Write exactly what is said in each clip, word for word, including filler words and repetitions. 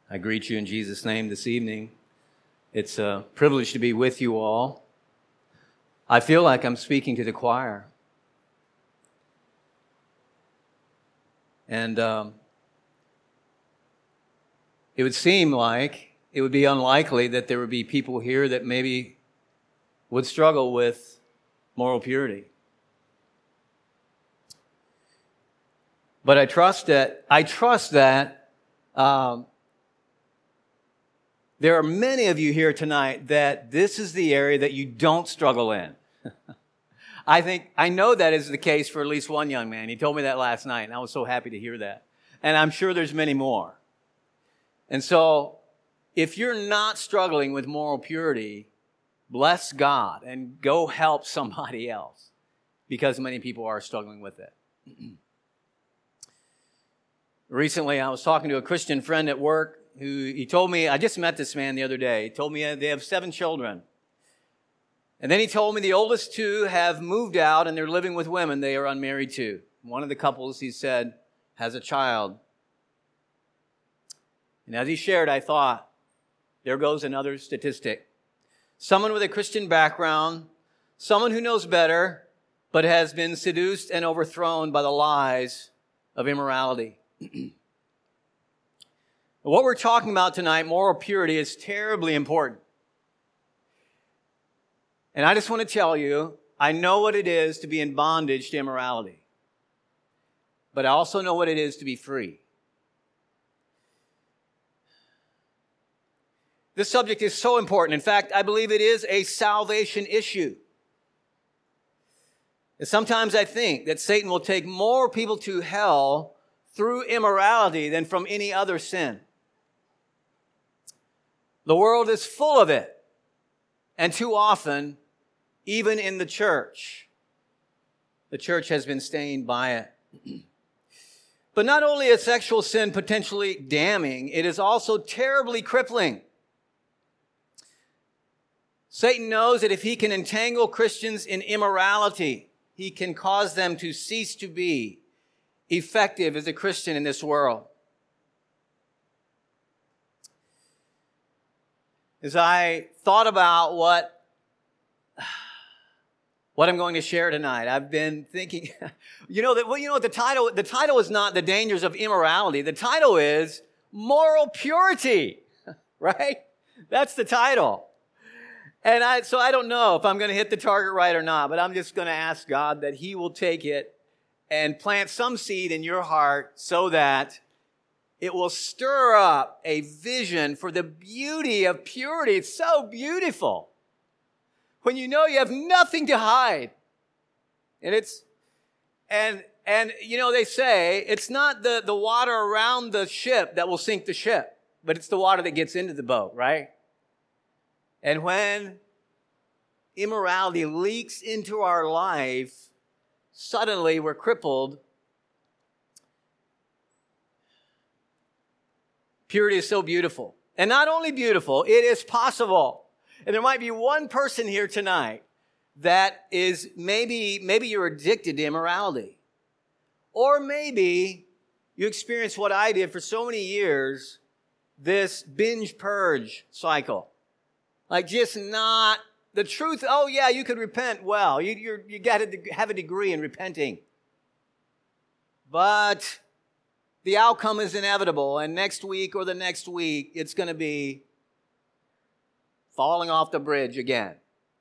I greet you in Jesus' name this evening. It's a privilege to be with you all. I feel like I'm speaking to the choir. And um, it would seem like it would be unlikely that there would be people here that maybe would struggle with moral purity. But I trust that, I trust that um, there are many of you here tonight that this is the area that you don't struggle in. I think, I know that is the case for at least one young man. He told me that last night, and I was so happy to hear that. And I'm sure there's many more. And so, if you're not struggling with moral purity, bless God and go help somebody else, because many people are struggling with it. Recently, I was talking to a Christian friend at work who he told me, I just met this man the other day. He told me they have seven children. And then he told me the oldest two have moved out and they're living with women they are unmarried to. One of the couples, he said, has a child. And as he shared, I thought, there goes another statistic. Someone with a Christian background, someone who knows better, but has been seduced and overthrown by the lies of immorality. What we're talking about tonight, moral purity, is terribly important. And I just want to tell you, I know what it is to be in bondage to immorality. But I also know what it is to be free. This subject is so important. In fact, I believe it is a salvation issue. And sometimes I think that Satan will take more people to hell through immorality than from any other sin. The world is full of it. And too often, even in the church, the church has been stained by it. But not only is sexual sin potentially damning, it is also terribly crippling. Satan knows that if he can entangle Christians in immorality, he can cause them to cease to be effective as a Christian in this world. As I thought about what, what I'm going to share tonight, I've been thinking, you know, that, well, you know what the title, the title is not The Dangers of Immorality. The title is Moral Purity, right? That's the title. And I, so I don't know if I'm going to hit the target right or not, but I'm just going to ask God that He will take it and plant some seed in your heart so that it will stir up a vision for the beauty of purity. It's so beautiful. When you know you have nothing to hide. And it's, and, and, you know, they say it's not the, the water around the ship that will sink the ship, but it's the water that gets into the boat, right? And when immorality leaks into our life, suddenly we're crippled. Purity is so beautiful. And not only beautiful, it is possible. And there might be one person here tonight that is maybe, maybe you're addicted to immorality. Or maybe you experience what I did for so many years, this binge purge cycle. Like just not the truth. Oh yeah, you could repent well. You you're, you got to have a degree in repenting. But the outcome is inevitable, and next week or the next week, it's going to be falling off the bridge again.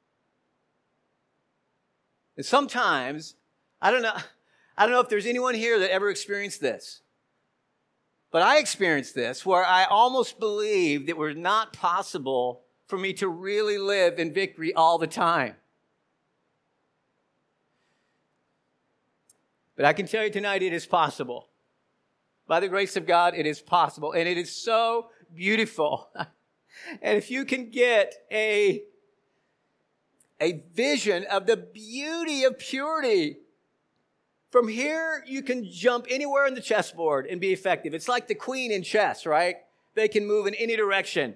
And sometimes, I don't know, I don't know if there's anyone here that ever experienced this, but I experienced this where I almost believed it was not possible for me to really live in victory all the time. But I can tell you tonight, it is possible. By the grace of God, it is possible. And it is so beautiful. And if you can get a, a vision of the beauty of purity, from here you can jump anywhere in the chessboard and be effective. It's like the queen in chess, right? They can move in any direction.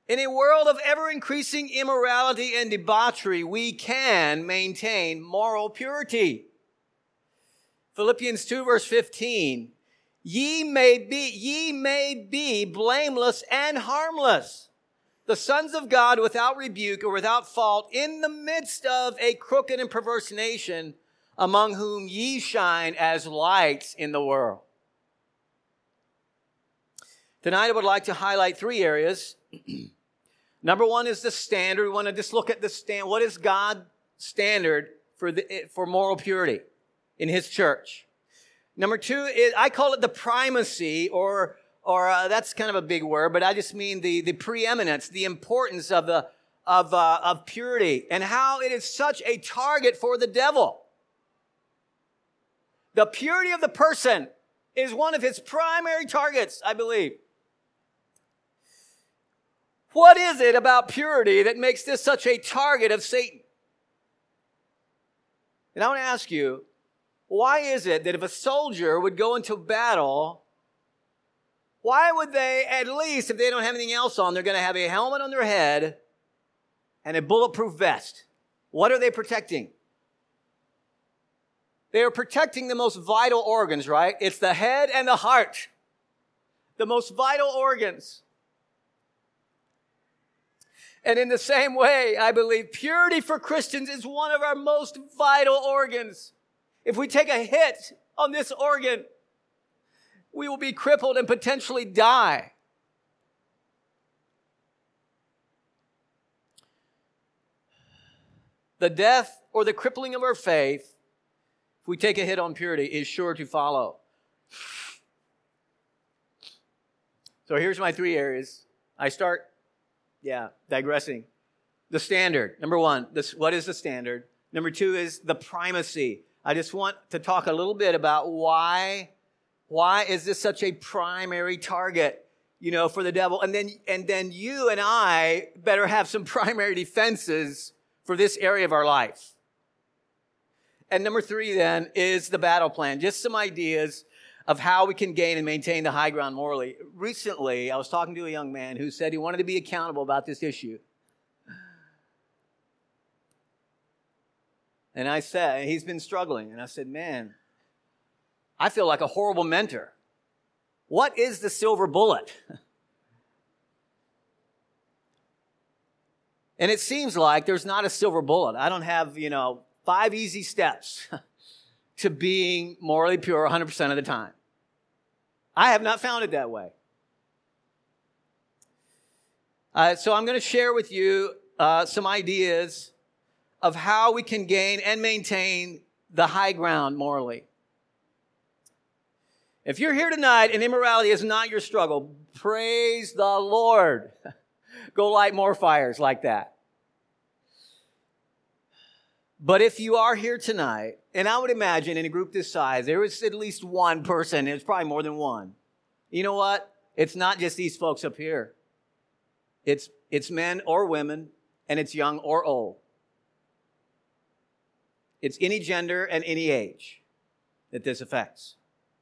In a world of ever-increasing immorality and debauchery, we can maintain moral purity. Philippians two, verse fifteen, ye may be, ye may be blameless and harmless, the sons of God without rebuke or without fault, in the midst of a crooked and perverse nation, among whom ye shine as lights in the world. Tonight I would like to highlight three areas. Number one is the standard. We want to just look at the stand. What is God's standard for the, for moral purity in His church? Number two is, I call it the primacy, or or uh, that's kind of a big word, but I just mean the the preeminence, the importance of the of uh, of purity, and how it is such a target for the devil. The purity of the person is one of his primary targets, I believe. What is it about purity that makes this such a target of Satan? And I want to ask you, why is it that if a soldier would go into battle, why would they, at least if they don't have anything else on, they're going to have a helmet on their head and a bulletproof vest? What are they protecting? They are protecting the most vital organs, right? It's the head and the heart. The most vital organs. And in the same way, I believe purity for Christians is one of our most vital organs. If we take a hit on this organ, we will be crippled and potentially die. The death or the crippling of our faith, if we take a hit on purity, is sure to follow. So here's my three areas. I start Yeah, digressing. The standard. Number one, this, what is the standard? Number two is the primacy. I just want to talk a little bit about why, why is this such a primary target, you know, for the devil? And then, and then you and I better have some primary defenses for this area of our life. And number three then is the battle plan. Just some ideas of how we can gain and maintain the high ground morally. Recently, I was talking to a young man who said he wanted to be accountable about this issue. And I said, he's been struggling. And I said, man, I feel like a horrible mentor. What is the silver bullet? And it seems like there's not a silver bullet. I don't have, you know, five easy steps to being morally pure one hundred percent of the time. I have not found it that way. Uh, so I'm going to share with you uh, some ideas of how we can gain and maintain the high ground morally. If you're here tonight and immorality is not your struggle, praise the Lord. Go light more fires like that. But if you are here tonight, and I would imagine in a group this size, there is at least one person, it's probably more than one. You know what? It's not just these folks up here. It's, it's men or women, and it's young or old. It's any gender and any age that this affects.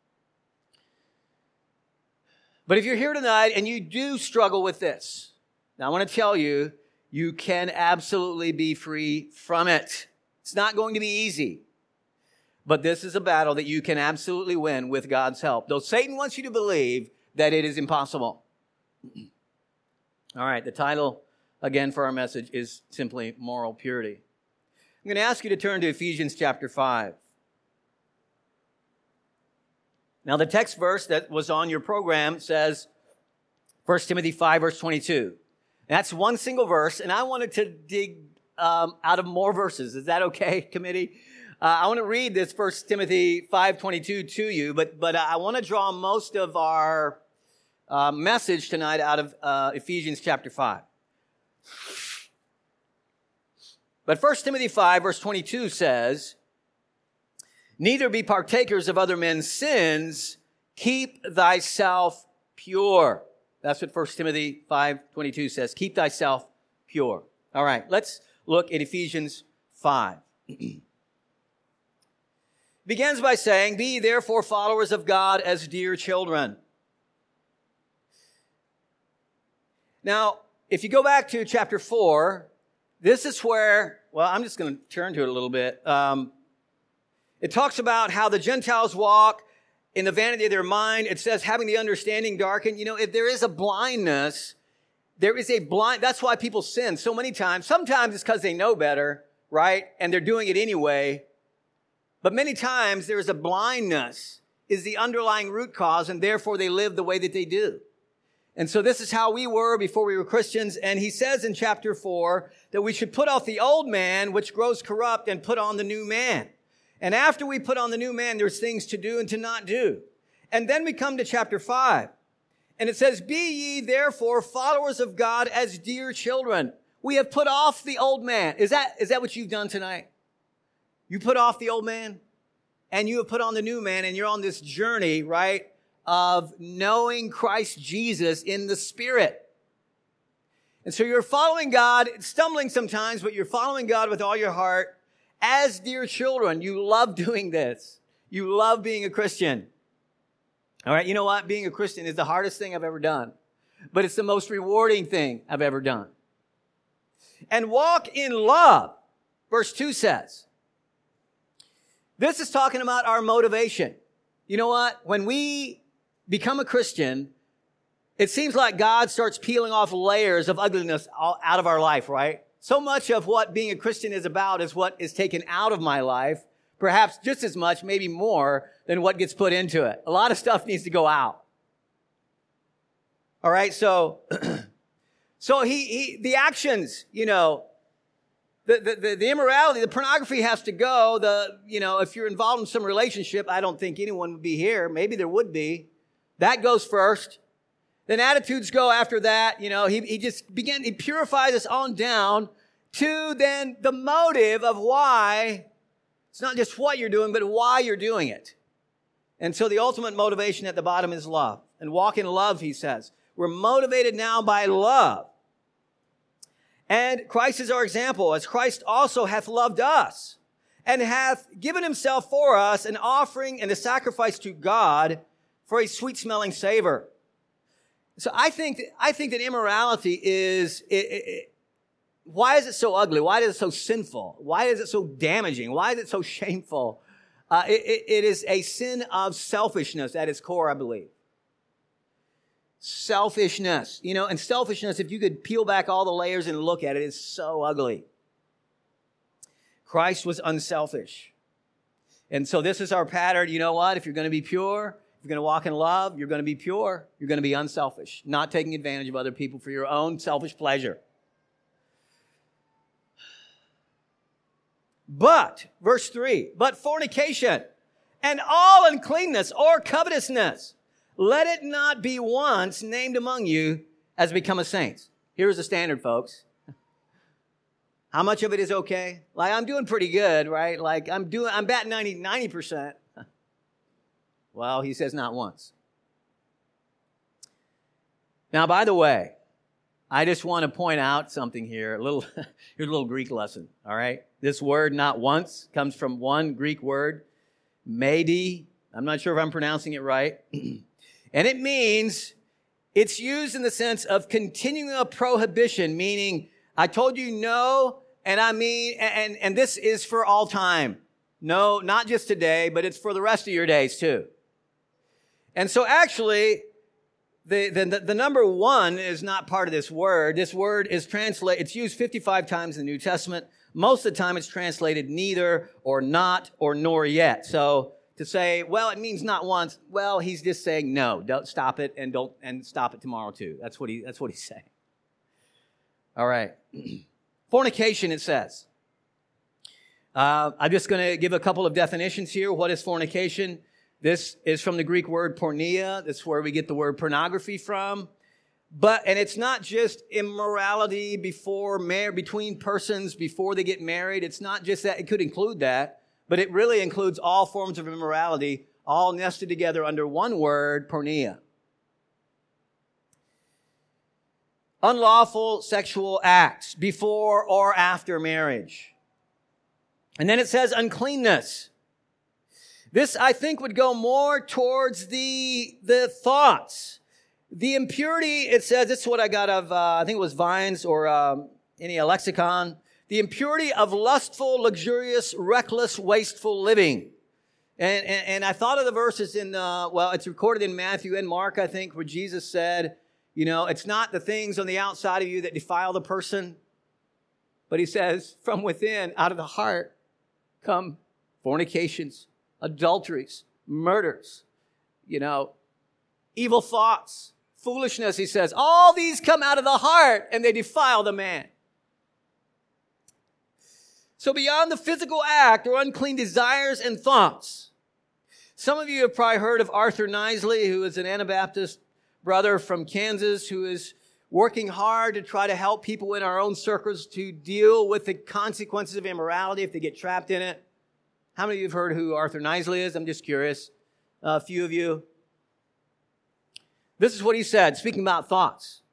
But if you're here tonight and you do struggle with this, now I want to tell you, you can absolutely be free from it. It's not going to be easy. But this is a battle that you can absolutely win with God's help. Though Satan wants you to believe that it is impossible. All right, the title, again, for our message is simply Moral Purity. I'm going to ask you to turn to Ephesians chapter five. Now, the text verse that was on your program says First Timothy five, verse twenty-two. That's one single verse, and I wanted to dig um, out of more verses. Is that okay, committee? Uh, I want to read this First Timothy five twenty-two to you, but but I want to draw most of our uh, message tonight out of uh, Ephesians chapter five. But First Timothy five, verse twenty-two says, neither be partakers of other men's sins, keep thyself pure. That's what First Timothy five twenty-two says. Keep thyself pure. All right, let's look at Ephesians five. Begins by saying, be therefore followers of God as dear children. Now, if you go back to chapter four, this is where, well, I'm just going to turn to it a little bit. Um, it talks about how the Gentiles walk in the vanity of their mind. It says having the understanding darkened. You know, if there is a blindness, there is a blind, that's why people sin so many times. Sometimes it's because they know better, right? And they're doing it anyway. But many times there is a blindness is the underlying root cause, and therefore they live the way that they do. And so this is how we were before we were Christians. And he says in chapter four that we should put off the old man, which grows corrupt, and put on the new man. And after we put on the new man, there's things to do and to not do. And then we come to chapter five. And it says, be ye therefore followers of God as dear children. We have put off the old man. Is that, is that what you've done tonight? You put off the old man and you have put on the new man, and you're on this journey, right, of knowing Christ Jesus in the Spirit. And so you're following God, stumbling sometimes, but you're following God with all your heart as dear children. You love doing this. You love being a Christian. All right, you know what? Being a Christian is the hardest thing I've ever done, but it's the most rewarding thing I've ever done. And walk in love, verse two says. This is talking about our motivation. You know what? When we become a Christian, it seems like God starts peeling off layers of ugliness out of our life, right? So much of what being a Christian is about is what is taken out of my life, perhaps just as much, maybe more, than what gets put into it. A lot of stuff needs to go out. All right, so, so he, he, the actions, you know, the, the, the, the immorality, the pornography has to go. The, you know, if you're involved in some relationship, I don't think anyone would be here. Maybe there would be. That goes first. Then attitudes go after that. You know, he, he just began, he purifies us on down to then the motive of why. It's not just what you're doing, but why you're doing it. And so the ultimate motivation at the bottom is love. And walk in love, he says. We're motivated now by love. And Christ is our example, as Christ also hath loved us and hath given himself for us an offering and a sacrifice to God for a sweet-smelling savor. So I think, I think that immorality is, it, it, it, why is it so ugly? Why is it so sinful? Why is it so damaging? Why is it so shameful? Uh, it, it, it is a sin of selfishness at its core, I believe. Selfishness. You know, and selfishness, if you could peel back all the layers and look at it, is so ugly. Christ was unselfish. And so this is our pattern. You know what? If you're going to be pure, if you're going to walk in love, you're going to be pure. You're going to be unselfish, not taking advantage of other people for your own selfish pleasure. But, verse three, but fornication and all uncleanness or covetousness, let it not be once named among you as become a saint. Here's the standard, folks. How much of it is okay? Like, I'm doing pretty good, right? Like, I'm doing, I'm batting ninety, ninety percent. Well, he says not once. Now, by the way, I just want to point out something here. A little, here's a little Greek lesson, all right? This word, not once, comes from one Greek word, meidi. I'm not sure if I'm pronouncing it right. And it means, it's used in the sense of continuing a prohibition, meaning, I told you no, and I mean, and, and this is for all time. No, not just today, but it's for the rest of your days too. And so actually, the, the, the number one is not part of this word. This word is translated, it's used fifty-five times in the New Testament. Most of the time it's translated neither or not or nor yet. So to say, well, it means not once. Well, he's just saying no. Don't stop it, and don't and stop it tomorrow too. That's what he. That's what he's saying. All right, fornication. It says. Uh, I'm just going to give a couple of definitions here. What is fornication? This is from the Greek word porneia. That's where we get the word pornography from. But and it's not just immorality before mar- between persons before they get married. It's not just that. It could include that. But it really includes all forms of immorality, all nested together under one word, porneia. Unlawful sexual acts before or after marriage. And then it says uncleanness. This, I think, would go more towards the, the thoughts. The impurity, it says, this is what I got of, uh, I think it was Vines or um, any lexicon. The impurity of lustful, luxurious, reckless, wasteful living. And, and, and I thought of the verses in, uh, well, it's recorded in Matthew and Mark, I think, where Jesus said, you know, it's not the things on the outside of you that defile the person, but he says, from within, out of the heart, come fornications, adulteries, murders, you know, evil thoughts, foolishness, he says. All these come out of the heart and they defile the man. So beyond the physical act or unclean desires and thoughts, some of you have probably heard of Arthur Nisley, who is an Anabaptist brother from Kansas who is working hard to try to help people in our own circles to deal with the consequences of immorality if they get trapped in it. How many of you have heard who Arthur Nisley is? I'm just curious. Uh, a few of you. This is what he said, speaking about thoughts.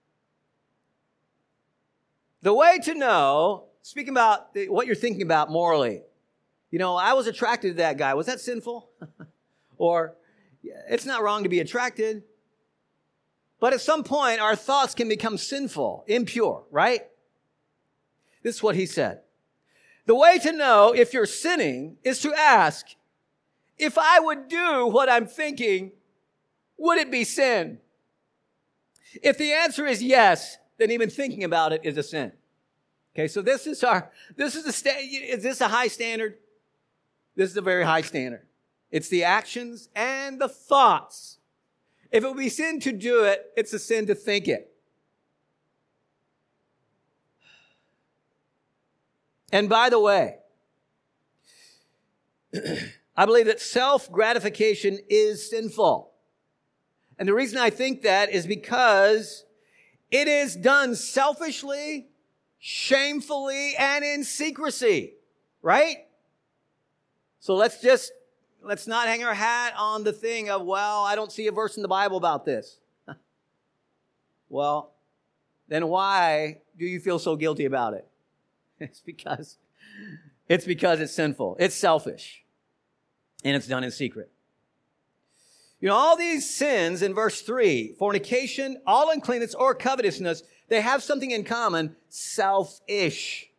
The way to know, speaking about what you're thinking about morally, you know, I was attracted to that guy. Was that sinful? Or, it's not wrong to be attracted. But at some point, our thoughts can become sinful, impure, right? This is what he said. The way to know if you're sinning is to ask, if I would do what I'm thinking, would it be sin? If the answer is yes, then even thinking about it is a sin. Okay, so this is our, this is the, sta- is this a high standard? This is a very high standard. It's the actions and the thoughts. If it would be sin to do it, it's a sin to think it. And by the way, I believe that self-gratification is sinful. And the reason I think that is because it is done selfishly, shamefully, and in secrecy, right? So let's just, let's not hang our hat on the thing of, well, I don't see a verse in the Bible about this. Well, then why do you feel so guilty about it? It's because, it's because it's sinful. It's selfish. And it's done in secret. You know, all these sins in verse three, fornication, all uncleanness, or covetousness, they have something in common, selfish.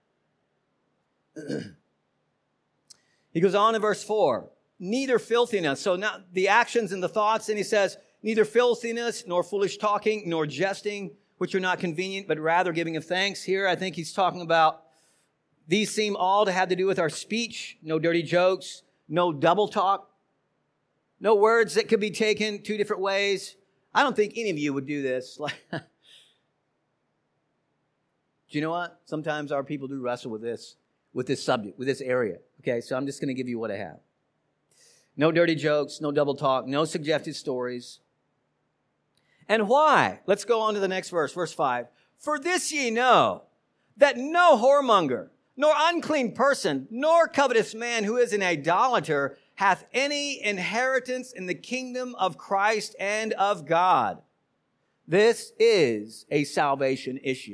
He goes on in verse four, neither filthiness. So now the actions and the thoughts, and he says, neither filthiness, nor foolish talking, nor jesting, which are not convenient, but rather giving of thanks. Here, I think he's talking about, these seem all to have to do with our speech, no dirty jokes, no double talk, no words that could be taken two different ways. I don't think any of you would do this. Do you know what? Sometimes our people do wrestle with this, with this subject, with this area. Okay, so I'm just going to give you what I have. No dirty jokes, no double talk, no suggested stories. And why? Let's go on to the next verse, verse five. For this ye know, that no whoremonger, nor unclean person, nor covetous man who is an idolater hath any inheritance in the kingdom of Christ and of God. This is a salvation issue.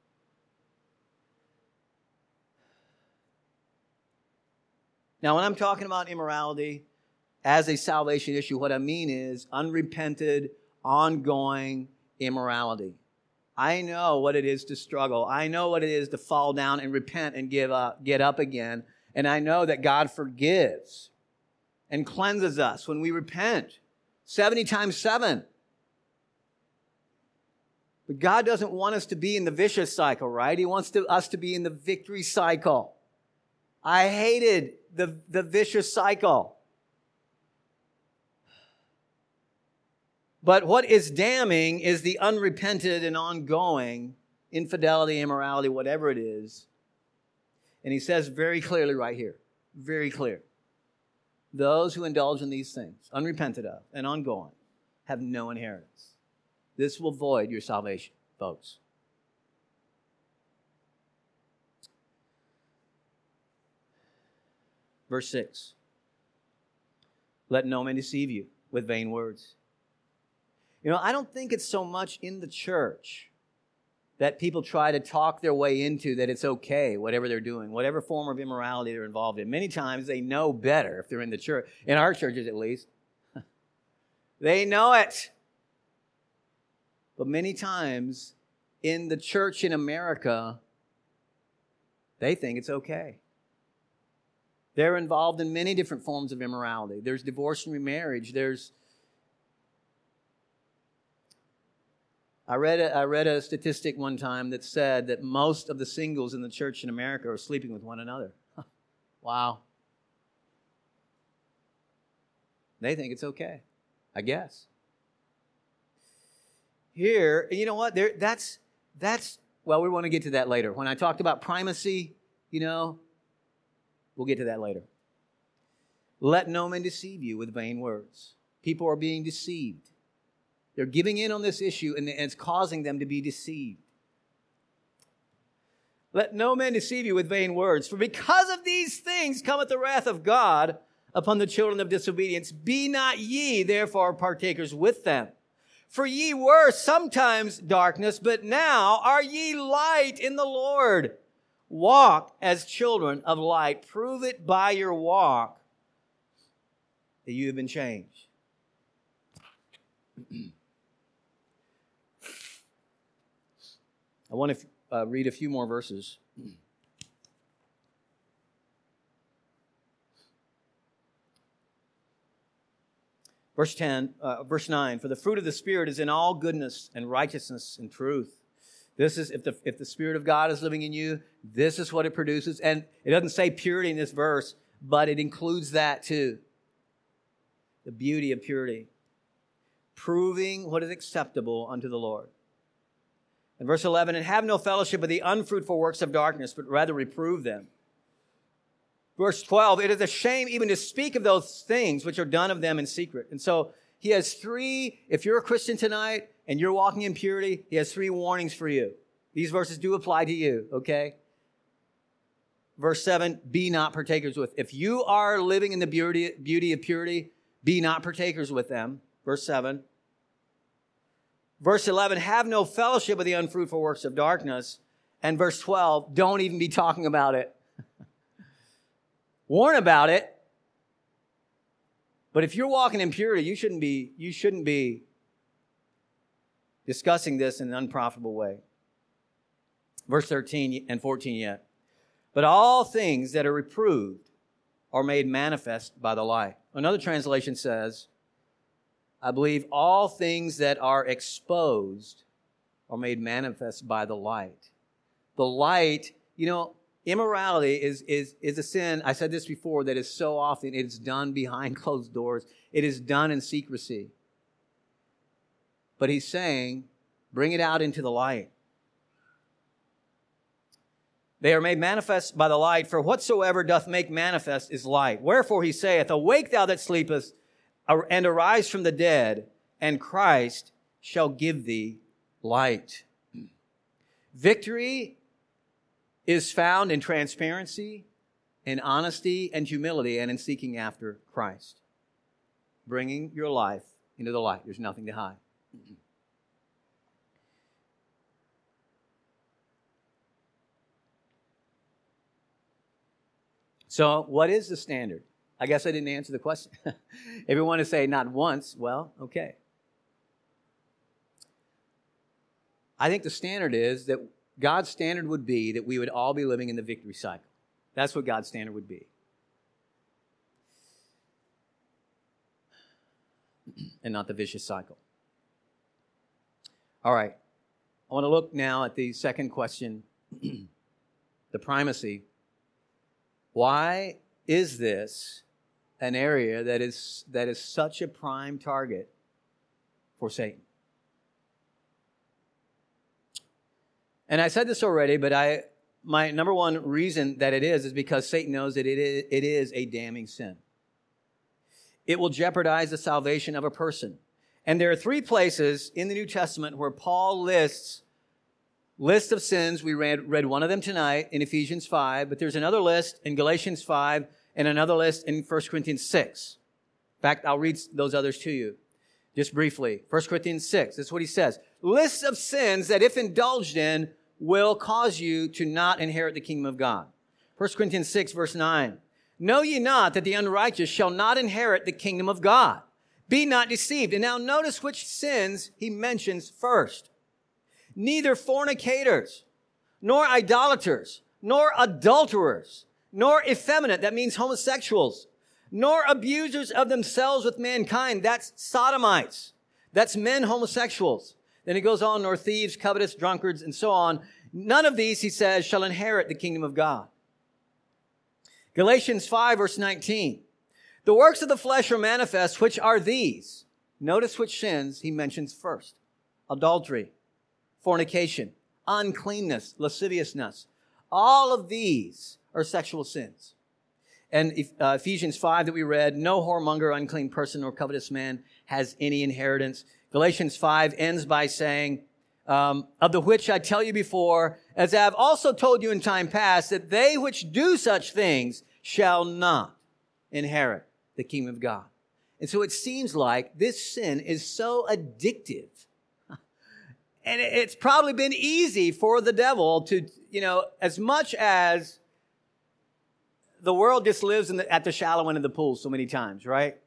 Now, when I'm talking about immorality as a salvation issue, what I mean is unrepented, ongoing immorality. I know what it is to struggle. I know what it is to fall down and repent and give up, get up again. And I know that God forgives and cleanses us when we repent. seventy times seven. But God doesn't want us to be in the vicious cycle, right? He wants to, us to be in the victory cycle. I hated the, the vicious cycle. But what is damning is the unrepented and ongoing infidelity, immorality, whatever it is. And he says very clearly right here, very clear. Those who indulge in these things, unrepented of and ongoing, have no inheritance. This will void your salvation, folks. Verse six. Let no man deceive you with vain words. You know, I don't think it's so much in the church that people try to talk their way into that it's okay, whatever they're doing, whatever form of immorality they're involved in. Many times they know better if they're in the church, in our churches at least. They know it. But many times in the church in America, they think it's okay. They're involved in many different forms of immorality. There's divorce and remarriage. There's I read a, I read a statistic one time that said that most of the singles in the church in America are sleeping with one another. Wow. They think it's okay, I guess. Here, you know what? There, that's that's well, we want to get to that later. When I talked about primacy, you know, we'll get to that later. Let no man deceive you with vain words. People are being deceived. They're giving in on this issue, and it's causing them to be deceived. Let no man deceive you with vain words. For because of these things cometh the wrath of God upon the children of disobedience. Be not ye therefore partakers with them. For ye were sometimes darkness, but now are ye light in the Lord. Walk as children of light. Prove it by your walk that you have been changed. I want to uh, read a few more verses. Verse ten, uh, verse nine, for the fruit of the Spirit is in all goodness and righteousness and truth. This is, if the, if the Spirit of God is living in you, this is what it produces. And it doesn't say purity in this verse, but it includes that too. The beauty of purity. Proving what is acceptable unto the Lord. In verse eleven, and have no fellowship with the unfruitful works of darkness, but rather reprove them. Verse twelve, it is a shame even to speak of those things which are done of them in secret. And so he has three, if you're a Christian tonight and you're walking in purity, he has three warnings for you. These verses do apply to you, okay? Verse seven, be not partakers with. If you are living in the beauty, beauty of purity, be not partakers with them. Verse seven. Verse eleven, have no fellowship with the unfruitful works of darkness. And verse twelve, don't even be talking about it. Warn about it. But if you're walking in purity, you shouldn't be, you shouldn't be discussing this in an unprofitable way. Verse thirteen and fourteen yet. But all things that are reproved are made manifest by the light. Another translation says, I believe all things that are exposed are made manifest by the light. The light, you know, immorality is, is, is a sin, I said this before, that is so often it is done behind closed doors. It is done in secrecy. But he's saying, bring it out into the light. They are made manifest by the light, for whatsoever doth make manifest is light. Wherefore he saith, awake thou that sleepest, and arise from the dead, and Christ shall give thee light. Victory is found in transparency, in honesty and humility, and in seeking after Christ. Bringing your life into the light. There's nothing to hide. So, what is the standard? I guess I didn't answer the question. Everyone to say not once, well, okay. I think the standard is that God's standard would be that we would all be living in the victory cycle. That's what God's standard would be. And not the vicious cycle. All right. I want to look now at the second question, the primacy. Why is this an area that is that is such a prime target for Satan? And I said this already, but I my number one reason that it is is because Satan knows that it is, it is a damning sin. It will jeopardize the salvation of a person. And there are three places in the New Testament where Paul lists list of sins. We read, read one of them tonight in Ephesians five, but there's another list in Galatians five and another list in First Corinthians six. In fact, I'll read those others to you just briefly. First Corinthians six, this is what he says. Lists of sins that if indulged in will cause you to not inherit the kingdom of God. First Corinthians six, verse nine. Know ye not that the unrighteous shall not inherit the kingdom of God? Be not deceived. And now notice which sins he mentions first. Neither fornicators, nor idolaters, nor adulterers, nor effeminate, that means homosexuals, nor abusers of themselves with mankind, that's sodomites, that's men homosexuals. Then he goes on, nor thieves, covetous, drunkards, and so on. None of these, he says, shall inherit the kingdom of God. Galatians five, verse nineteen. The works of the flesh are manifest, which are these. Notice which sins he mentions first. Adultery, fornication, uncleanness, lasciviousness. All of these are sexual sins. And uh, Ephesians five that we read, no whoremonger, unclean person, or covetous man has any inheritance. Galatians five ends by saying, um, of the which I tell you before, as I have also told you in time past, that they which do such things shall not inherit the kingdom of God. And so it seems like this sin is so addictive. And it's probably been easy for the devil to, you know, as much as the world just lives in the, at the shallow end of the pool so many times, right?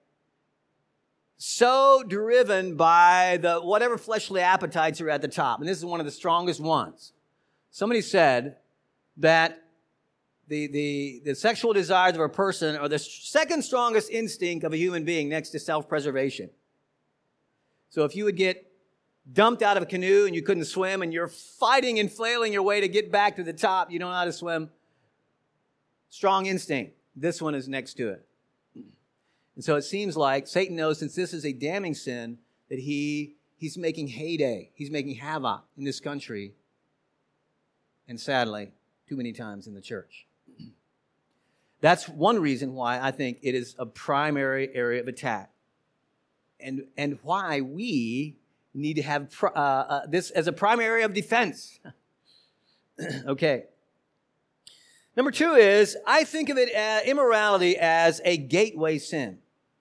So driven by the whatever fleshly appetites are at the top. And this is one of the strongest ones. Somebody said that the, the, the sexual desires of a person are the second strongest instinct of a human being next to self-preservation. So if you would get dumped out of a canoe and you couldn't swim and you're fighting and flailing your way to get back to the top, you don't know how to swim, strong instinct. This one is next to it. And so it seems like Satan knows, since this is a damning sin, that he he's making heyday. He's making havoc in this country. And sadly, too many times in the church. That's one reason why I think it is a primary area of attack. And, and why we need to have uh, uh, this as a primary area of defense. Okay. Number two is, I think of it as immorality as a gateway sin.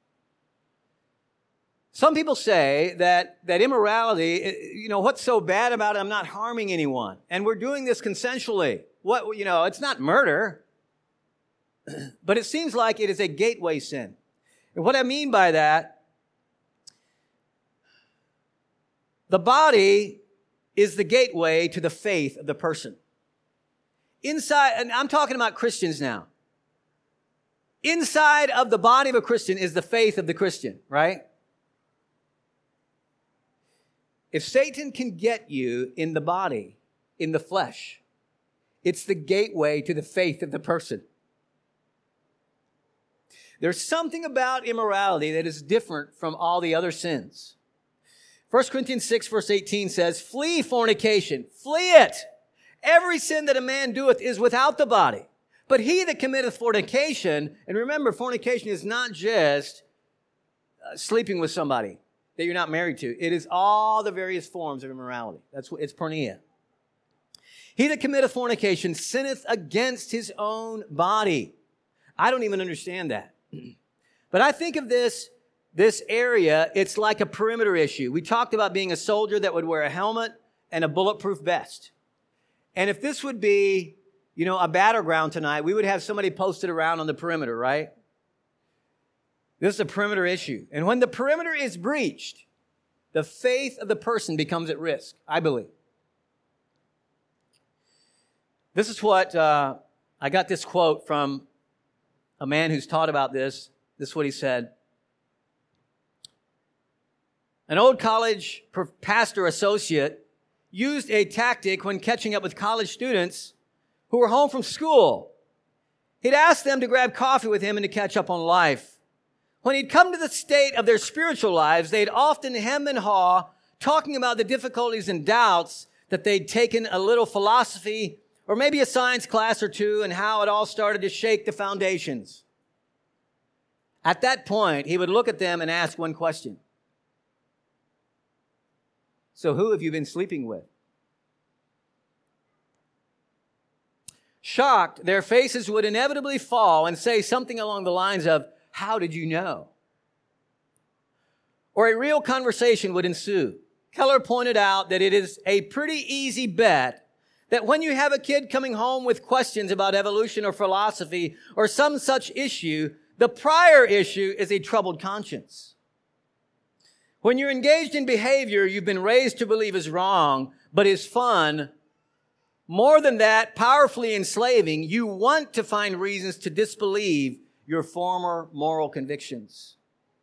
Some people say that, that immorality, you know, what's so bad about it? I'm not harming anyone. And we're doing this consensually. What, you know, it's not murder. But it seems like it is a gateway sin. And what I mean by that, the body is the gateway to the faith of the person. Inside, and I'm talking about Christians now. Inside of the body of a Christian is the faith of the Christian, right? If Satan can get you in the body, in the flesh, it's the gateway to the faith of the person. There's something about immorality that is different from all the other sins. First Corinthians six, verse eighteen says, flee fornication, flee it. Every sin that a man doeth is without the body. But he that committeth fornication, and remember, fornication is not just uh, sleeping with somebody that you're not married to. It is all the various forms of immorality. That's what it's porneia. He that committeth fornication sinneth against his own body. I don't even understand that. But I think of this, this area, it's like a perimeter issue. We talked about being a soldier that would wear a helmet and a bulletproof vest. And if this would be, you know, a battleground tonight, we would have somebody posted around on the perimeter, right? This is a perimeter issue. And when the perimeter is breached, the faith of the person becomes at risk, I believe. This is what, uh, I got this quote from a man who's taught about this. This is what he said. An old college pastor associate used a tactic when catching up with college students who were home from school. He'd ask them to grab coffee with him and to catch up on life. When he'd come to the state of their spiritual lives, they'd often hem and haw, talking about the difficulties and doubts that they'd taken a little philosophy or maybe a science class or two, and how it all started to shake the foundations. At that point, he would look at them and ask one question. So who have you been sleeping with? Shocked, their faces would inevitably fall and say something along the lines of, how did you know? Or a real conversation would ensue. Keller pointed out that it is a pretty easy bet that when you have a kid coming home with questions about evolution or philosophy or some such issue, the prior issue is a troubled conscience. When you're engaged in behavior you've been raised to believe is wrong, but is fun, more than that, powerfully enslaving, you want to find reasons to disbelieve your former moral convictions.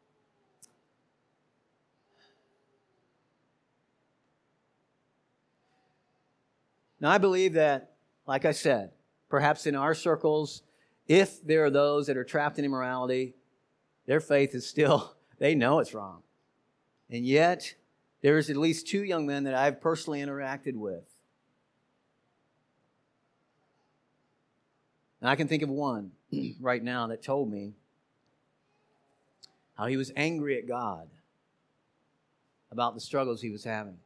Now, I believe that, like I said, perhaps in our circles, if there are those that are trapped in immorality, their faith is still, they know it's wrong. And yet, there's at least two young men that I've personally interacted with. And I can think of one right now that told me how he was angry at God about the struggles he was having.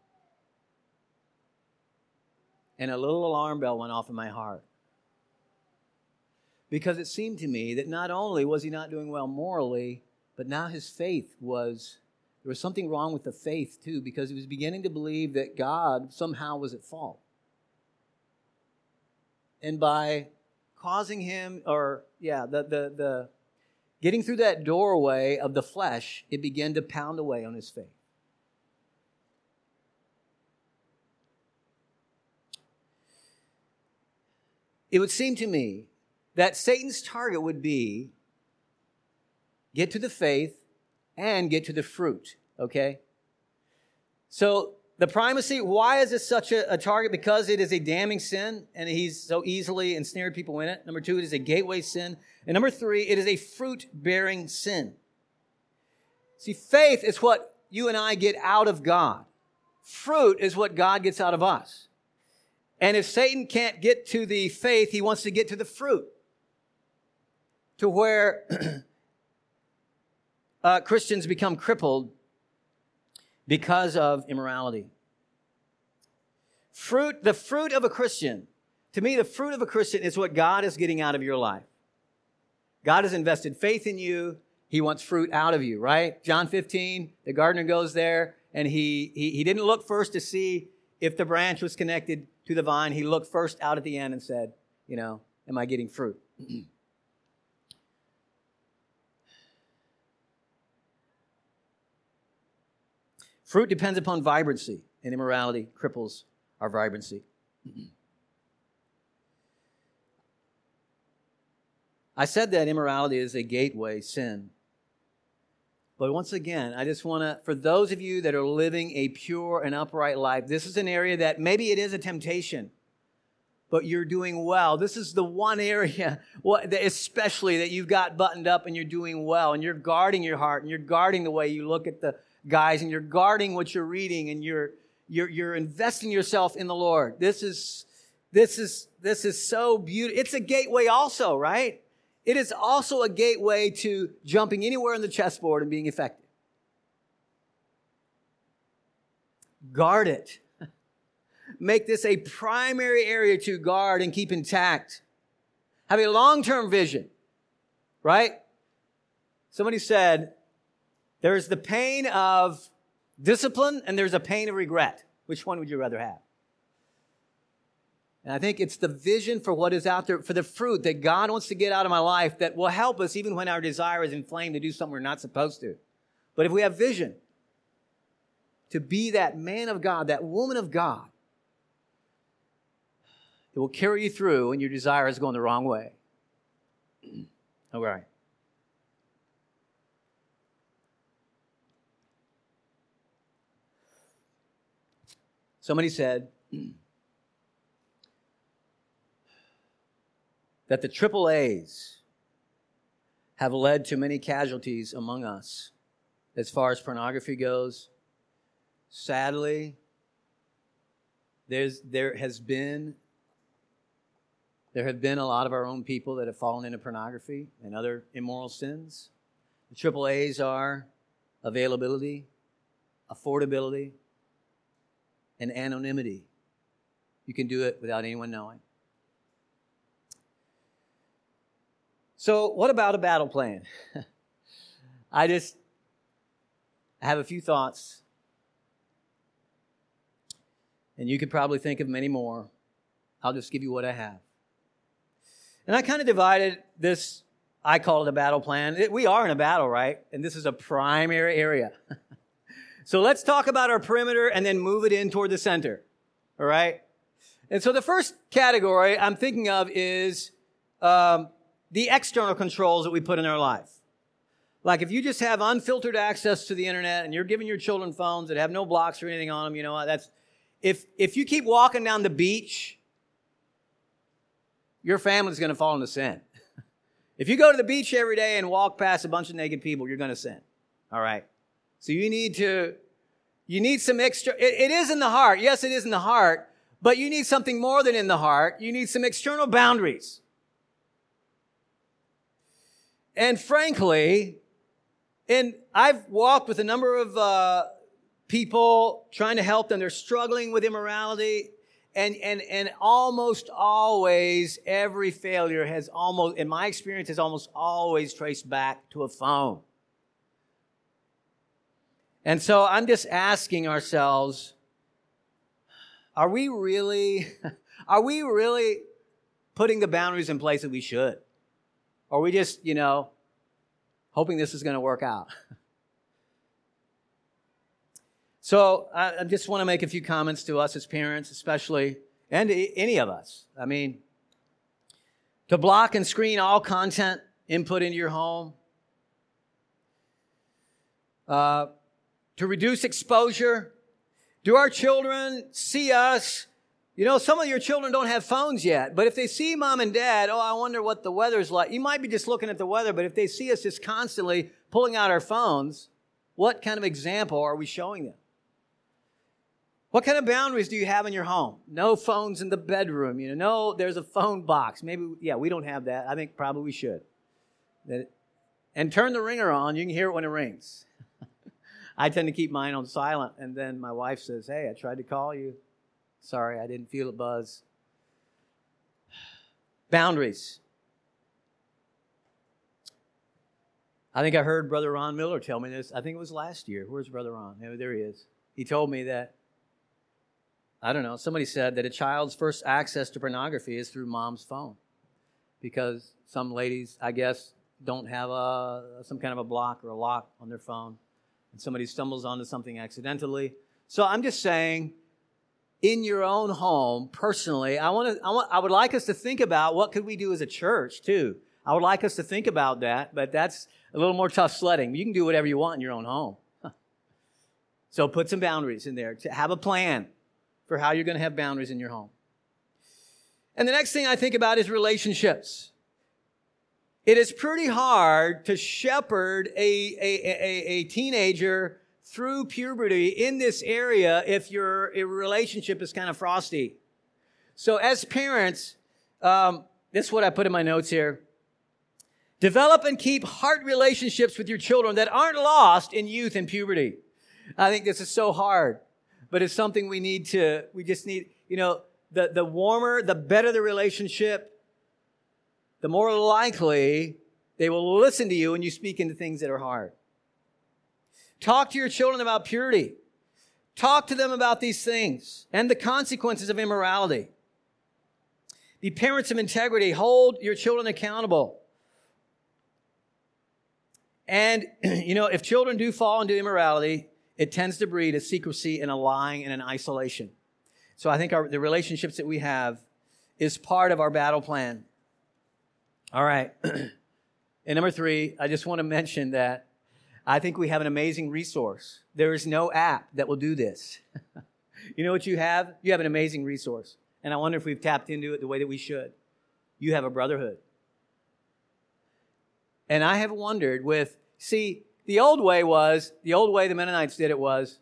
And a little alarm bell went off in my heart. Because it seemed to me that not only was he not doing well morally, but now his faith was, there was something wrong with the faith too, because he was beginning to believe that God somehow was at fault. And by causing him, or yeah, the, the, the getting through that doorway of the flesh, it began to pound away on his faith. It would seem to me that Satan's target would be get to the faith and get to the fruit, okay? So the primacy, why is this such a, a target? Because it is a damning sin and he's so easily ensnared people in it. Number two, it is a gateway sin. And number three, it is a fruit-bearing sin. See, faith is what you and I get out of God. Fruit is what God gets out of us. And if Satan can't get to the faith, he wants to get to the fruit. To where uh, Christians become crippled because of immorality. Fruit, the fruit of a Christian, to me, the fruit of a Christian is what God is getting out of your life. God has invested faith in you. He wants fruit out of you, right? John fifteen, the gardener goes there, and he, he, he didn't look first to see if the branch was connected to the vine. He looked first out at the end and said, you know, am I getting fruit? Fruit depends upon vibrancy, and immorality cripples our vibrancy. I said that immorality is a gateway sin. But once again, I just want to, for those of you that are living a pure and upright life, this is an area that maybe it is a temptation, but you're doing well. This is the one area, especially that you've got buttoned up and you're doing well, and you're guarding your heart, and you're guarding the way you look at the guys, and you're guarding what you're reading, and you're you're you're investing yourself in the Lord. This is this is this is so beautiful. It's a gateway also, right? It is also a gateway to jumping anywhere on the chessboard and being effective. Guard it. Make this a primary area to guard and keep intact. Have a long-term vision, right? Somebody said, there's the pain of discipline and there's a pain of regret. Which one would you rather have? And I think it's the vision for what is out there, for the fruit that God wants to get out of my life that will help us even when our desire is inflamed to do something we're not supposed to. But if we have vision to be that man of God, that woman of God, it will carry you through when your desire is going the wrong way. All right. Somebody said that the triple A's have led to many casualties among us as far as pornography goes. Sadly, there's, there has been, there have been a lot of our own people that have fallen into pornography and other immoral sins. The triple A's are availability, affordability, and anonymity. You can do it without anyone knowing. So what about a battle plan? I just have a few thoughts. And you could probably think of many more. I'll just give you what I have. And I kind of divided this, I call it a battle plan. It, we are in a battle, right? And this is a primary area. So let's talk about our perimeter and then move it in toward the center. All right? And so the first category I'm thinking of is um, the external controls that we put in our life. Like if you just have unfiltered access to the internet and you're giving your children phones that have no blocks or anything on them, you know what, that's, if, if you keep walking down the beach, your family's going to fall into sin. If you go to the beach every day and walk past a bunch of naked people, you're going to sin. All right? So you need to, you need some extra, it, it is in the heart. Yes, it is in the heart, but you need something more than in the heart. You need some external boundaries. And frankly, and I've walked with a number of uh, people trying to help them. They're struggling with immorality. And, and, and almost always, every failure has almost, in my experience, has almost always traced back to a phone. And so I'm just asking ourselves, are we really, are we really putting the boundaries in place that we should? Or are we just, you know, hoping this is going to work out? So I, I just want to make a few comments to us as parents, especially, and to any of us. I mean, to block and screen all content input into your home, uh, to reduce exposure. Do our children see us? You know, some of your children don't have phones yet, but if they see mom and dad, oh, I wonder what the weather's like. You might be just looking at the weather, but if they see us just constantly pulling out our phones, what kind of example are we showing them? What kind of boundaries do you have in your home? No phones in the bedroom. You know, no, there's a phone box. Maybe, yeah, we don't have that. I think probably we should. That, and turn the ringer on. You can hear it when it rings. I tend to keep mine on silent, and then my wife says, hey, I tried to call you. Sorry, I didn't feel it buzz. Boundaries. I think I heard Brother Ron Miller tell me this. I think it was last year. Where's Brother Ron? Oh, there he is. He told me that, I don't know, somebody said that a child's first access to pornography is through mom's phone. Because some ladies, I guess, don't have a, some kind of a block or a lock on their phone. And somebody stumbles onto something accidentally. So I'm just saying, in your own home, personally, I want to, I want, I would like us to think about what could we do as a church, too. I would like us to think about that, but that's a little more tough sledding. You can do whatever you want in your own home. So put some boundaries in there. To have a plan for how you're going to have boundaries in your home. And the next thing I think about is relationships. It is pretty hard to shepherd a, a, a, a teenager through puberty in this area if your relationship is kind of frosty. So as parents, um, this is what I put in my notes here. Develop and keep heart relationships with your children that aren't lost in youth and puberty. I think this is so hard, but it's something we need to, we just need, you know, the, the warmer, the better the relationship, the more likely they will listen to you when you speak into things that are hard. Talk to your children about purity. Talk to them about these things and the consequences of immorality. Be parents of integrity. Hold your children accountable. And, you know, if children do fall into immorality, it tends to breed a secrecy and a lying and an isolation. So I think our, the relationships that we have is part of our battle plan. All right. And number three, I just want to mention that I think we have an amazing resource. There is no app that will do this. You know what you have? You have an amazing resource. And I wonder if we've tapped into it the way that we should. You have a brotherhood. And I have wondered with, see, the old way was, the old way the Mennonites did it was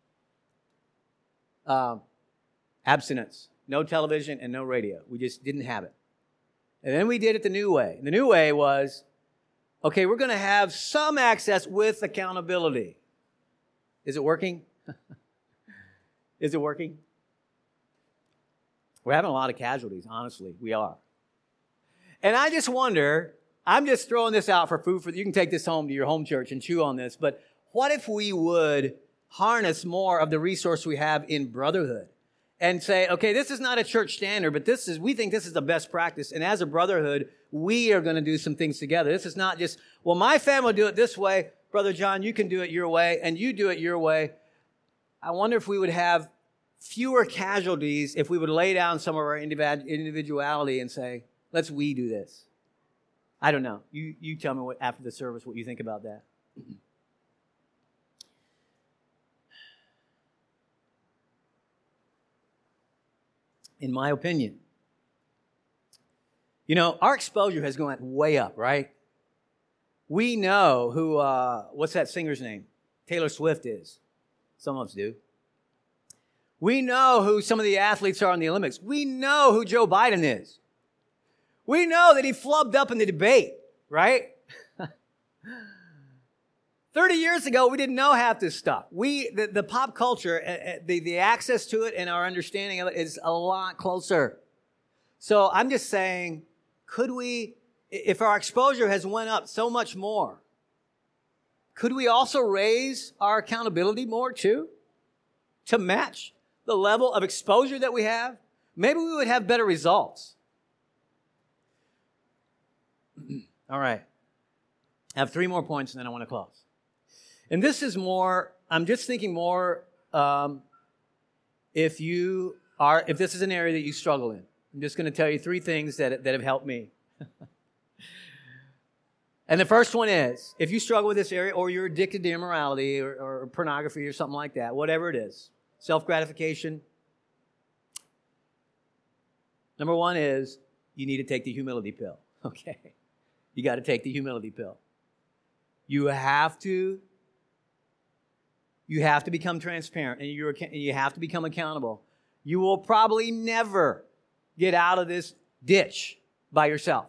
um, abstinence. No television and no radio. We just didn't have it. And then we did it the new way. The new way was, okay, we're going to have some access with accountability. Is it working? Is it working? We're having a lot of casualties, honestly. We are. And I just wonder, I'm just throwing this out for food for you. Can take this home to your home church and chew on this. But what if we would harness more of the resource we have in brotherhood and say, okay, this is not a church standard, but this is, we think this is the best practice. And as a brotherhood, we are going to do some things together. This is not just, well, my family will do it this way. Brother John, you can do it your way, and you do it your way. I wonder if we would have fewer casualties if we would lay down some of our individuality and say, let's we do this. I don't know. You, you tell me what, after the service what you think about that. In my opinion, you know, our exposure has gone way up, right? We know who, uh, what's that singer's name? Taylor Swift is. Some of us do. We know who some of the athletes are in the Olympics. We know who Joe Biden is. We know that he flubbed up in the debate, right? thirty years ago, we didn't know half this stuff. We, the, the pop culture, uh, the, the access to it and our understanding of it is a lot closer. So I'm just saying, could we, if our exposure has went up so much more, could we also raise our accountability more too? To match the level of exposure that we have? Maybe we would have better results. All right. I have three more points and then I want to close. And this is more, I'm just thinking more, um, if you are, if this is an area that you struggle in. I'm just going to tell you three things that, that have helped me. And the first one is, if you struggle with this area or you're addicted to immorality or, or pornography or something like that, whatever it is, self-gratification, number one is you need to take the humility pill, okay? You got to take the humility pill. You have to, you have to become transparent and you're, you have to become accountable. You will probably never get out of this ditch by yourself.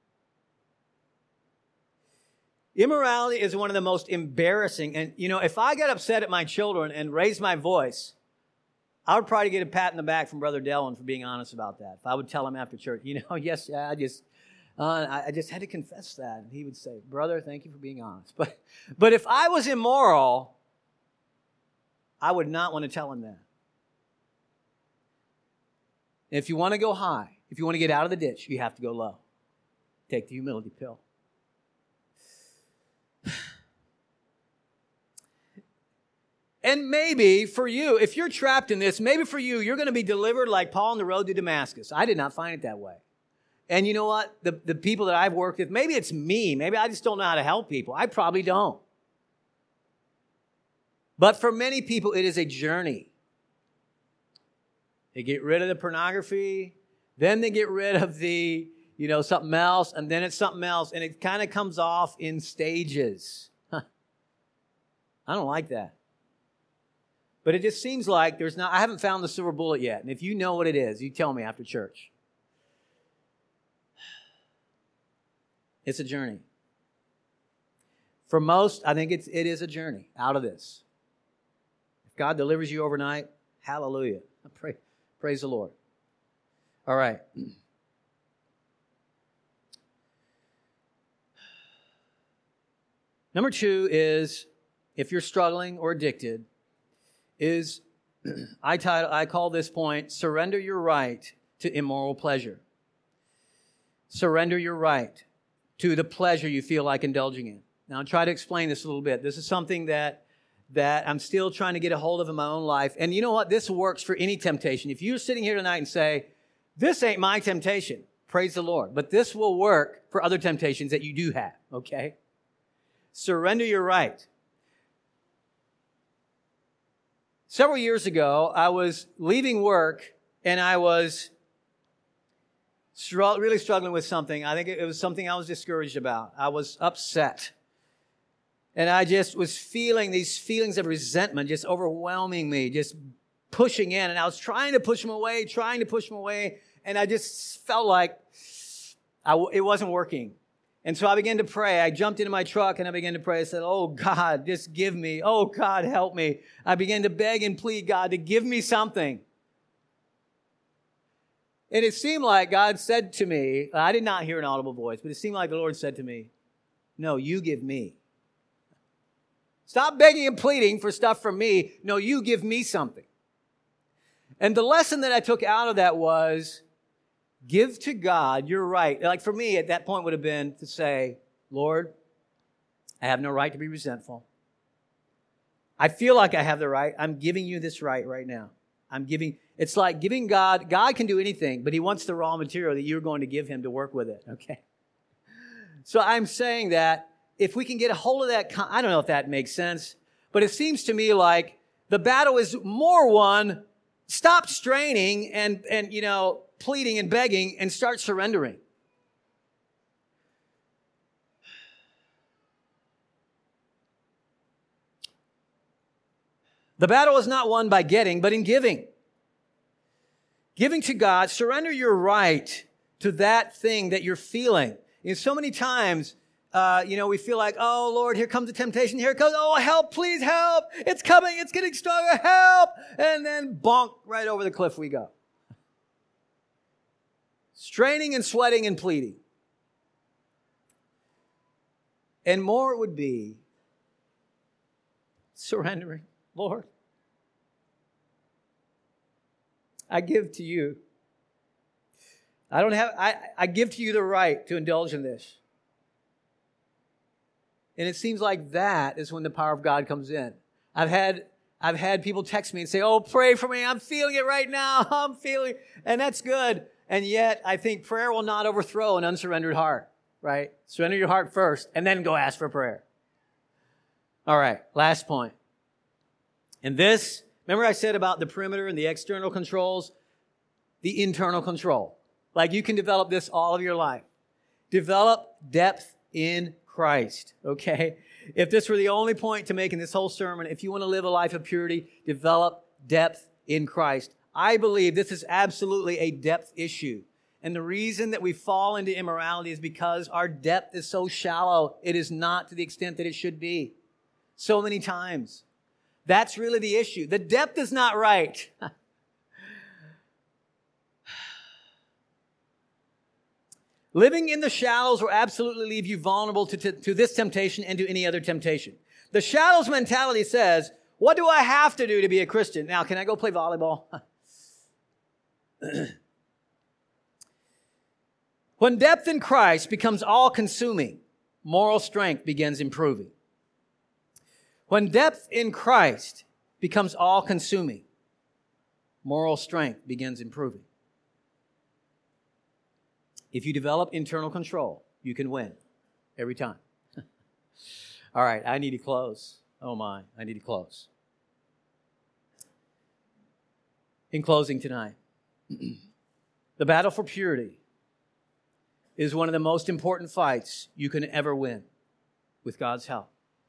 Immorality is one of the most embarrassing. And, you know, if I got upset at my children and raised my voice, I would probably get a pat in the back from Brother Delwin for being honest about that. If I would tell him after church, you know, yes, yeah, I just, uh, I just had to confess that. And he would say, brother, thank you for being honest. But, but if I was immoral, I would not want to tell him that. If you want to go high, if you want to get out of the ditch, you have to go low. Take the humility pill. And maybe for you, if you're trapped in this, maybe for you, you're going to be delivered like Paul on the road to Damascus. I did not find it that way. And you know what? The, the people that I've worked with, maybe it's me. Maybe I just don't know how to help people. I probably don't. But for many people, it is a journey. They get rid of the pornography, then they get rid of the, you know, something else, and then it's something else, and it kind of comes off in stages. Huh. I don't like that. But it just seems like there's not, I haven't found the silver bullet yet. And if you know what it is, you tell me after church. It's a journey. For most, I think it's, it is a journey out of this. If God delivers you overnight, hallelujah. Pray, praise the Lord. All right. Number two is, if you're struggling or addicted, is, I, title, I call this point, surrender your right to immoral pleasure. Surrender your right to the pleasure you feel like indulging in. Now, I'll try to explain this a little bit. This is something that, that I'm still trying to get a hold of in my own life. And you know what? This works for any temptation. If you're sitting here tonight and say, this ain't my temptation, praise the Lord. But this will work for other temptations that you do have, okay? Surrender your right. Several years ago, I was leaving work and I was str- really struggling with something. I think it was something I was discouraged about. I was upset. And I just was feeling these feelings of resentment just overwhelming me, just pushing in. And I was trying to push them away, trying to push them away. And I just felt like I w- it wasn't working. And so I began to pray. I jumped into my truck and I began to pray. I said, oh, God, just give me. Oh, God, help me. I began to beg and plead God to give me something. And it seemed like God said to me, I did not hear an audible voice, but it seemed like the Lord said to me, no, you give me. Stop begging and pleading for stuff from me. No, you give me something. And the lesson that I took out of that was, give to God your right. Like for me, at that point would have been to say, Lord, I have no right to be resentful. I feel like I have the right. I'm giving you this right right now. I'm giving, it's like giving God, God can do anything, but he wants the raw material that you're going to give him to work with it, okay? So I'm saying that if we can get a hold of that, I don't know if that makes sense, but it seems to me like the battle is more won. Stop straining and, and, you know, pleading and begging and start surrendering. The battle is not won by getting, but in giving. Giving to God, surrender your right to that thing that you're feeling. You know, so many times, uh, you know, we feel like, oh, Lord, here comes the temptation. Here it comes. Oh, help, please help. It's coming. It's getting stronger. Help. And then bonk, right over the cliff we go. Straining and sweating and pleading. And more it would be surrendering. Lord, I give to you. I don't have, I, I give to you the right to indulge in this. And it seems like that is when the power of God comes in. I've had, I've had people text me and say, oh, pray for me. I'm feeling it right now. I'm feeling it. And that's good. And yet I think prayer will not overthrow an unsurrendered heart, right? Surrender your heart first and then go ask for prayer. All right. Last point. And this, remember I said about the perimeter and the external controls? The internal control. Like you can develop this all of your life. Develop depth in Christ, okay? If this were the only point to make in this whole sermon, if you want to live a life of purity, develop depth in Christ. I believe this is absolutely a depth issue. And the reason that we fall into immorality is because our depth is so shallow. It is not to the extent that it should be. So many times. That's really the issue. The depth is not right. Living in the shallows will absolutely leave you vulnerable to, to, to this temptation and to any other temptation. The shallows mentality says, what do I have to do to be a Christian? Now, can I go play volleyball? When depth in Christ becomes all-consuming, moral strength begins improving. When depth in Christ becomes all-consuming, moral strength begins improving. If you develop internal control, you can win every time. All right, I need to close. Oh my, I need to close. In closing tonight, the battle for purity is one of the most important fights you can ever win with God's help.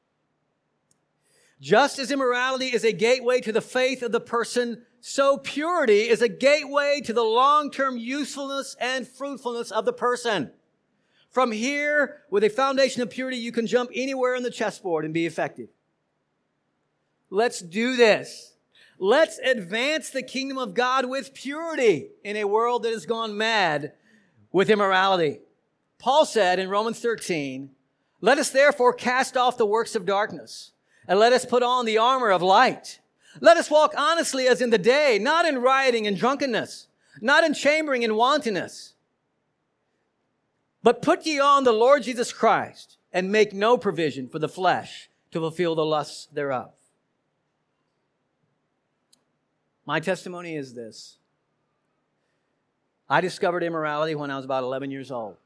Just as immorality is a gateway to the faith of the person, so purity is a gateway to the long-term usefulness and fruitfulness of the person. From here, with a foundation of purity, you can jump anywhere on the chessboard and be effective. Let's do this. Let's advance the kingdom of God with purity in a world that has gone mad with immorality. Paul said in Romans thirteen, let us therefore cast off the works of darkness, and let us put on the armor of light. Let us walk honestly as in the day, not in rioting and drunkenness, not in chambering and wantonness. But put ye on the Lord Jesus Christ, and make no provision for the flesh to fulfill the lusts thereof. My testimony is this. I discovered immorality when I was about eleven years old.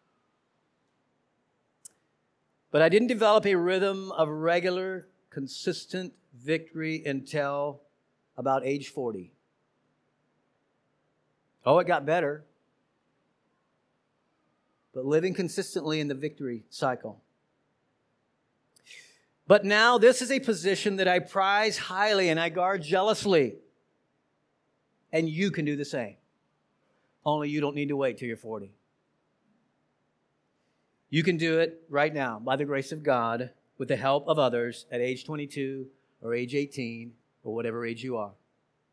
But I didn't develop a rhythm of regular, consistent victory until about age forty. Oh, it got better. But living consistently in the victory cycle. But now this is a position that I prize highly and I guard jealously. And you can do the same. Only you don't need to wait till you're forty. You can do it right now by the grace of God with the help of others at age twenty-two or age eighteen or whatever age you are.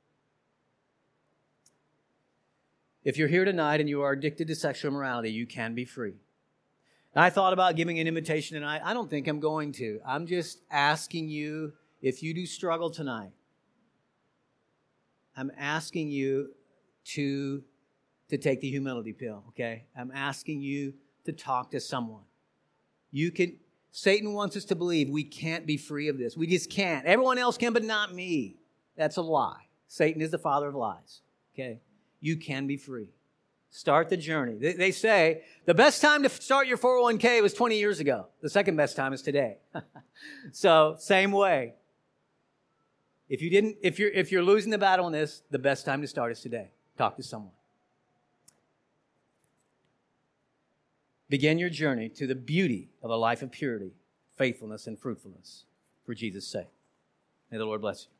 If you're here tonight and you are addicted to sexual immorality, you can be free. I thought about giving an invitation tonight. I don't think I'm going to. I'm just asking you, if you do struggle tonight, I'm asking you to, to take the humility pill, okay? I'm asking you to talk to someone. You can, Satan wants us to believe we can't be free of this. We just can't. Everyone else can, but not me. That's a lie. Satan is the father of lies. Okay? You can be free. Start the journey. They, they say the best time to start your four oh one k was twenty years ago. The second best time is today. So, same way. If you didn't, if you're if you're losing the battle on this, the best time to start is today. Talk to someone. Begin your journey to the beauty of a life of purity, faithfulness, and fruitfulness for Jesus' sake. May the Lord bless you.